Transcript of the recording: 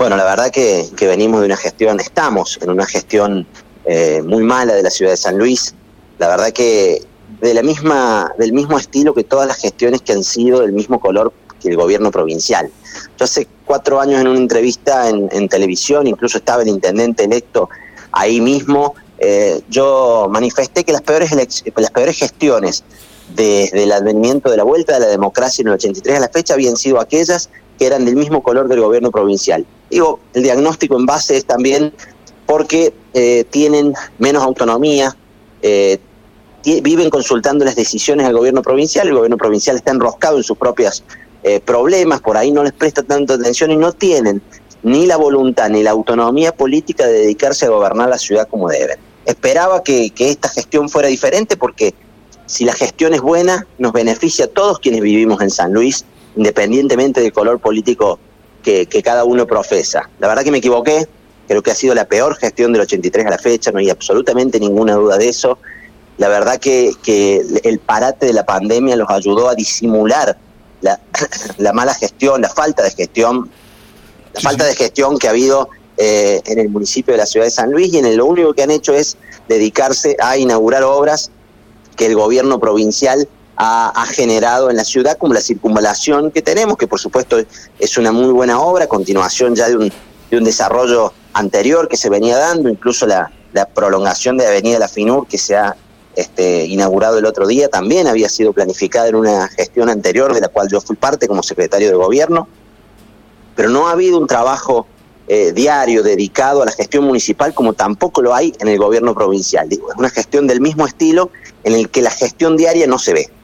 Bueno, la verdad que venimos de una gestión, estamos en una gestión muy mala de la ciudad de San Luis. La verdad que del mismo estilo que todas las gestiones que han sido del mismo color que el gobierno provincial. Yo hace 4 años en una entrevista en televisión, incluso estaba el intendente electo ahí mismo, yo manifesté que las peores gestiones desde el advenimiento de la vuelta de la democracia en el 83 a la fecha habían sido aquellas que eran del mismo color del gobierno provincial. Digo, el diagnóstico en base es también porque tienen menos autonomía, viven consultando las decisiones del gobierno provincial, el gobierno provincial está enroscado en sus propios problemas, por ahí no les presta tanta atención y no tienen ni la voluntad ni la autonomía política de dedicarse a gobernar la ciudad como deben. Esperaba que esta gestión fuera diferente porque si la gestión es buena, nos beneficia a todos quienes vivimos en San Luis, independientemente del color político que cada uno profesa. La verdad que me equivoqué, creo que ha sido la peor gestión del 83 a la fecha, no hay absolutamente ninguna duda de eso. La verdad que el parate de la pandemia los ayudó a disimular la mala gestión, la falta de gestión que ha habido en el municipio de la ciudad de San Luis, y lo único que han hecho es dedicarse a inaugurar obras que el gobierno provincial ha generado en la ciudad, como la circunvalación que tenemos, que por supuesto es una muy buena obra, continuación ya de un desarrollo anterior que se venía dando, incluso la prolongación de Avenida La Finur que se ha inaugurado el otro día, también había sido planificada en una gestión anterior de la cual yo fui parte como secretario de gobierno, pero no ha habido un trabajo diario dedicado a la gestión municipal como tampoco lo hay en el gobierno provincial. Digo, es una gestión del mismo estilo en el que la gestión diaria no se ve.